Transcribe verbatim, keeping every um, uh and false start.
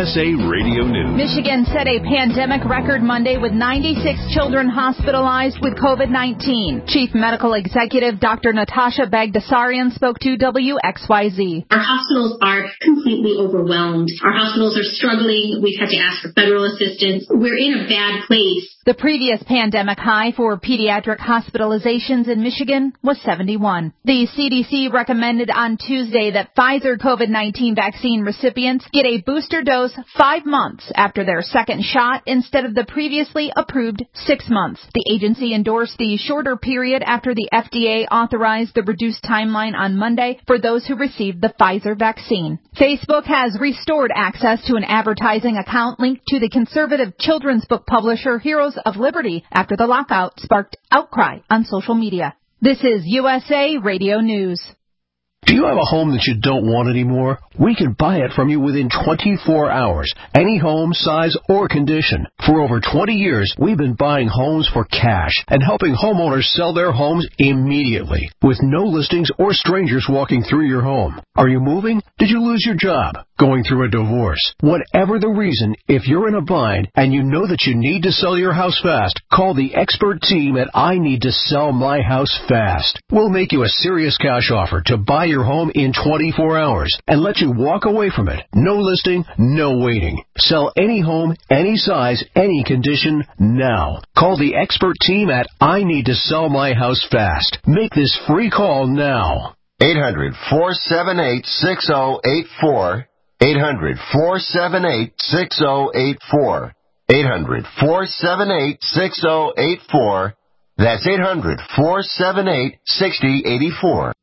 S A Radio News. Michigan set a pandemic record Monday with ninety-six children hospitalized with COVID nineteen. Chief Medical Executive Doctor Natasha Bagdasarian spoke to W X Y Z. Our hospitals are completely overwhelmed. Our hospitals are struggling. We've had to ask for federal assistance. We're in a bad place. The previous pandemic high for pediatric hospitalizations in Michigan was seventy-one. The C D C recommended on Tuesday that Pfizer COVID nineteen vaccine recipients get a booster dose five months after their second shot instead of the previously approved six months. The agency endorsed the shorter period after the F D A authorized the reduced timeline on Monday for those who received the Pfizer vaccine. Facebook has restored access to an advertising account linked to the conservative children's book publisher Heroes of Liberty after the lockout sparked outcry on social media. This is U S A Radio News. Do you have a home that you don't want anymore? We can buy it from you within twenty-four hours. Any home, size, or condition. For over twenty years, we've been buying homes for cash and helping homeowners sell their homes immediately with no listings or strangers walking through your home. Are you moving? Did you lose your job? Going through a divorce? Whatever the reason, if you're in a bind and you know that you need to sell your house fast, call the expert team at I Need to Sell My House Fast. We'll make you a serious cash offer to buy your home in twenty-four hours and let you walk away from it. No listing, no waiting. Sell any home, any size, any condition, now. Call the expert team at I Need to Sell My House Fast. Make this free call now. eight hundred, four seven eight, six oh eight four. eight hundred, four seven eight, six oh eight four. eight hundred, four seven eight, six oh eight four. That's eight hundred, four seven eight, six oh eight four.